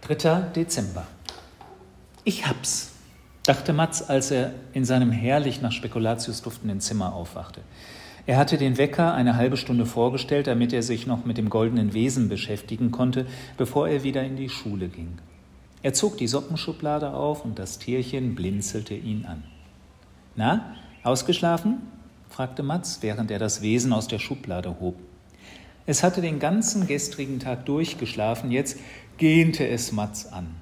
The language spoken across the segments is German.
3. Dezember. Ich hab's, dachte Matz, als er in seinem herrlich nach Spekulatius duftenden Zimmer aufwachte. Er hatte den Wecker eine halbe Stunde vorgestellt, damit er sich noch mit dem goldenen Wesen beschäftigen konnte, bevor er wieder in die Schule ging. Er zog die Sockenschublade auf und das Tierchen blinzelte ihn an. »Na, ausgeschlafen?« fragte Matz, während er das Wesen aus der Schublade hob. Es hatte den ganzen gestrigen Tag durchgeschlafen, jetzt gähnte es Matz an.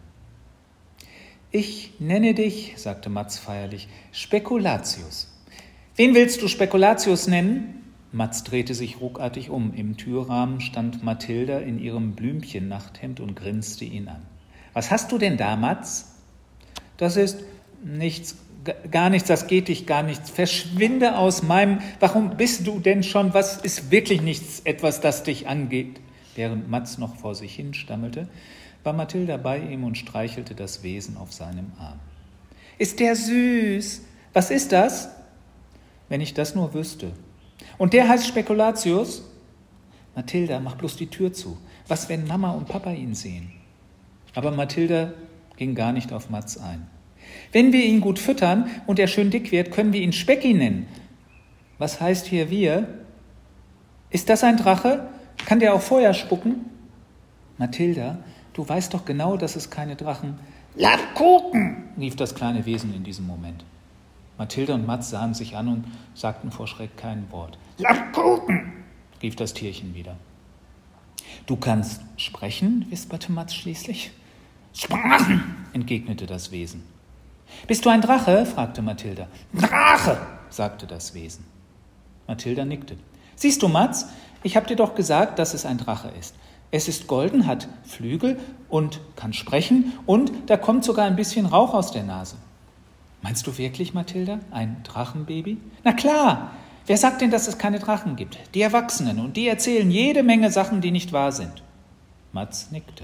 »Ich nenne dich«, sagte Matz feierlich, »Spekulatius.« »Wen willst du Spekulatius nennen?« Matz drehte sich ruckartig um. Im Türrahmen stand Mathilda in ihrem Blümchen-Nachthemd und grinste ihn an. »Was hast du denn da, Matz?« »Das ist nichts, gar nichts, das geht dich gar nichts. Verschwinde aus meinem... Warum bist du denn schon... Was ist wirklich nichts, etwas, das dich angeht?« Während Matz noch vor sich hin stammelte, war Mathilda bei ihm und streichelte das Wesen auf seinem Arm. »Ist der süß? Was ist das?« »Wenn ich das nur wüsste.« »Und der heißt Spekulatius?« »Mathilda, mach bloß die Tür zu. Was, wenn Mama und Papa ihn sehen?« Aber Mathilda ging gar nicht auf Matz ein. »Wenn wir ihn gut füttern und er schön dick wird, können wir ihn Specki nennen.« »Was heißt hier wir?« »Ist das ein Drache? Kann der auch Feuer spucken?« »Mathilda, du weißt doch genau, dass es keine Drachen...« »Labkuchen«, rief das kleine Wesen in diesem Moment. Mathilda und Matz sahen sich an und sagten vor Schreck kein Wort. »Labkuchen«, rief das Tierchen wieder. »Du kannst sprechen?« wisperte Matz schließlich. »Sprachen«, entgegnete das Wesen. »Bist du ein Drache?« fragte Mathilda. »Drache«, sagte das Wesen. Mathilda nickte. »Siehst du, Matz, ich habe dir doch gesagt, dass es ein Drache ist. Es ist golden, hat Flügel und kann sprechen und da kommt sogar ein bisschen Rauch aus der Nase.« »Meinst du wirklich, Mathilda, ein Drachenbaby?« »Na klar! Wer sagt denn, dass es keine Drachen gibt? Die Erwachsenen, und die erzählen jede Menge Sachen, die nicht wahr sind.« Matz nickte.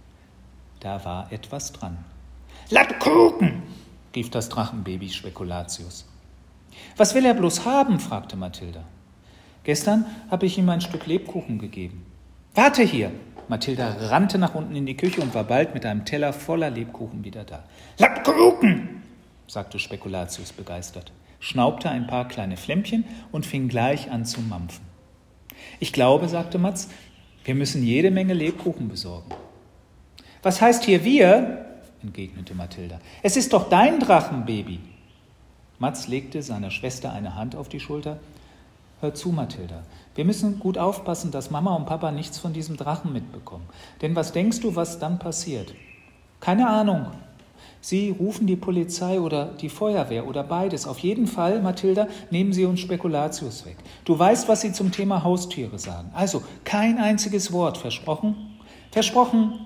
Da war etwas dran. »Labkuchen«, rief das Drachenbaby Spekulatius. »Was will er bloß haben?« fragte Mathilda. »Gestern habe ich ihm ein Stück Lebkuchen gegeben.« »Warte hier!« Mathilda rannte nach unten in die Küche und war bald mit einem Teller voller Lebkuchen wieder da. »Labkuchen«, sagte Spekulatius begeistert, schnaubte ein paar kleine Flämmchen und fing gleich an zu mampfen. »Ich glaube«, sagte Matz, »wir müssen jede Menge Lebkuchen besorgen.« »Was heißt hier wir?« entgegnete Mathilda. »Es ist doch dein Drachenbaby.« Matz legte seiner Schwester eine Hand auf die Schulter. »Hör zu, Mathilda, wir müssen gut aufpassen, dass Mama und Papa nichts von diesem Drachen mitbekommen. Denn was denkst du, was dann passiert?« »Keine Ahnung. Sie rufen die Polizei oder die Feuerwehr oder beides. Auf jeden Fall, Mathilda, nehmen Sie uns Spekulatius weg. Du weißt, was Sie zum Thema Haustiere sagen. Also, kein einziges Wort. Versprochen?« »Versprochen!«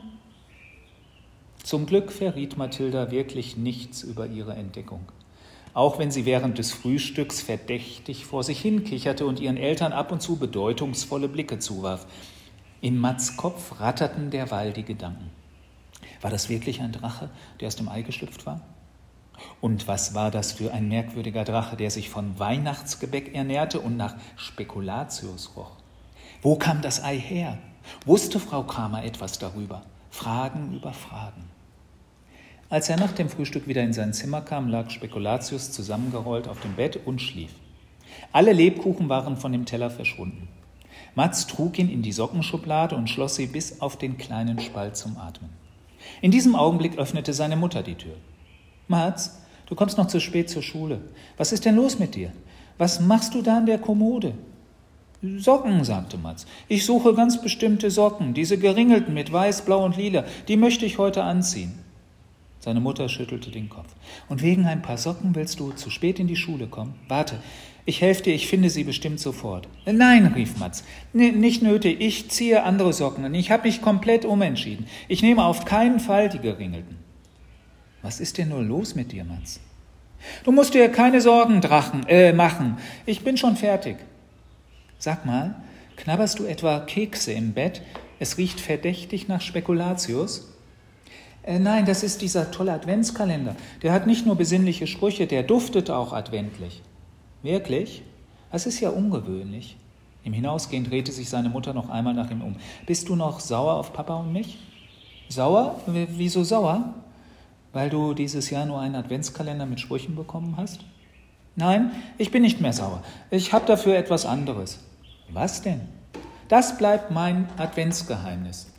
Zum Glück verriet Mathilda wirklich nichts über ihre Entdeckung. Auch wenn sie während des Frühstücks verdächtig vor sich hin kicherte und ihren Eltern ab und zu bedeutungsvolle Blicke zuwarf. In Matz' Kopf ratterten derweil die Gedanken. War das wirklich ein Drache, der aus dem Ei geschlüpft war? Und was war das für ein merkwürdiger Drache, der sich von Weihnachtsgebäck ernährte und nach Spekulatius roch? Wo kam das Ei her? Wusste Frau Kramer etwas darüber? Fragen über Fragen. Als er nach dem Frühstück wieder in sein Zimmer kam, lag Spekulatius zusammengerollt auf dem Bett und schlief. Alle Lebkuchen waren von dem Teller verschwunden. Matz trug ihn in die Sockenschublade und schloss sie bis auf den kleinen Spalt zum Atmen. In diesem Augenblick öffnete seine Mutter die Tür. »Matz, du kommst noch zu spät zur Schule. Was ist denn los mit dir? Was machst du da an der Kommode?« »Socken«, sagte Matz. »Ich suche ganz bestimmte Socken, diese geringelten mit Weiß, Blau und Lila. Die möchte ich heute anziehen.« Seine Mutter schüttelte den Kopf. »Und wegen ein paar Socken willst du zu spät in die Schule kommen? Warte, ich helfe dir, ich finde sie bestimmt sofort.« »Nein«, rief Matz, nicht nötig, ich ziehe andere Socken an. Ich habe mich komplett umentschieden. Ich nehme auf keinen Fall die geringelten.« »Was ist denn nur los mit dir, Matz?« »Du musst dir keine Sorgen, machen. Ich bin schon fertig.« »Sag mal, knabberst du etwa Kekse im Bett? Es riecht verdächtig nach Spekulatius.« »Nein, das ist dieser tolle Adventskalender. Der hat nicht nur besinnliche Sprüche, der duftet auch adventlich.« »Wirklich? Das ist ja ungewöhnlich.« Im Hinausgehen drehte sich seine Mutter noch einmal nach ihm um. »Bist du noch sauer auf Papa und mich?« Sauer? Wieso sauer? Weil du dieses Jahr nur einen Adventskalender mit Sprüchen bekommen hast? Nein, ich bin nicht mehr sauer. Ich habe dafür etwas anderes. Was denn? Das bleibt mein Adventsgeheimnis.